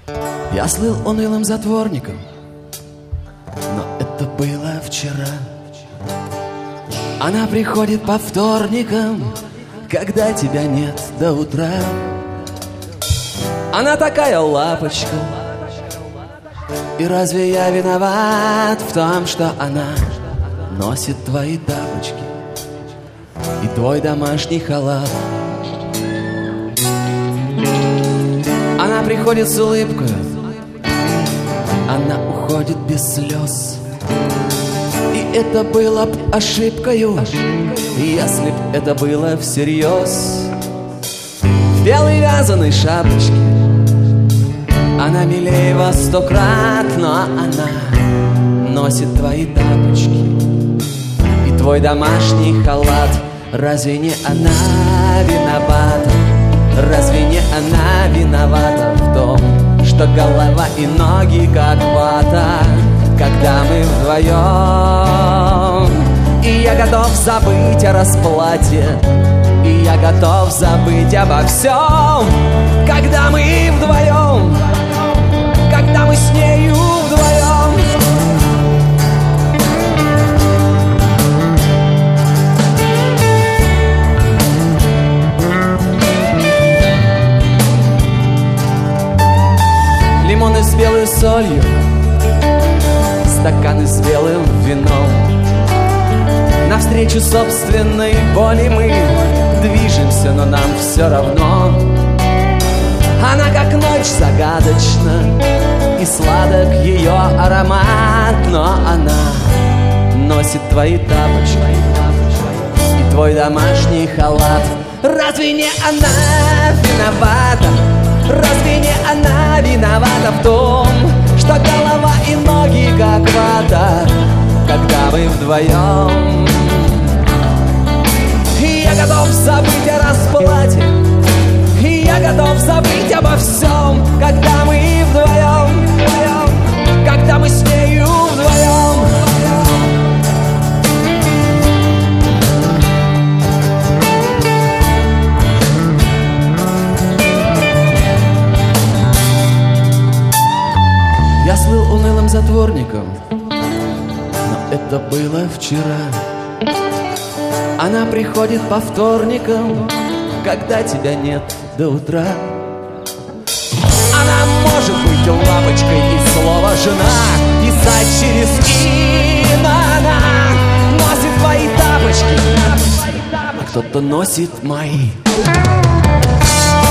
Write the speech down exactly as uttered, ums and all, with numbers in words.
Я слыл унылым затворником, но это было вчера. Она приходит по вторникам, когда тебя нет до утра. Она такая лапочка, и разве я виноват в том, что она носит твои тапочки и твой домашний халат? Она приходит с улыбкой, она уходит без слез. И это было б ошибкою, если б это было всерьез. В белой вязаной шапочке она милее вас сто крат, но она носит твои тапочки и твой домашний халат. Разве не она виновата? Разве не она виновата в том, что голова и ноги как вата, когда мы вдвоем? И я готов забыть о расплате, и я готов забыть обо всем, когда мы вдвоем, когда мы с нею вдвоем. Лимоны с белой солью, стаканы с белым вином. Навстречу собственной боли мы движемся, но нам все равно. Она как ночь загадочна, и сладок ее аромат, но она носит твои тапочки и твой домашний халат. Разве не она виновата? Разве не она виновата в том, что голова и ноги как вата, когда мы вдвоем? И я готов забыть о расплате, и я готов забыть обо всем, когда мы вдвоем, вдвоем, когда мы с нею вдвоем. Я слыл унылым затворником, но это было вчера. Она приходит по вторникам, когда тебя нет до утра. Она может быть лапочкой и слово «жена» писать через «и», но она носит твои тапочки, а кто-то носит мои.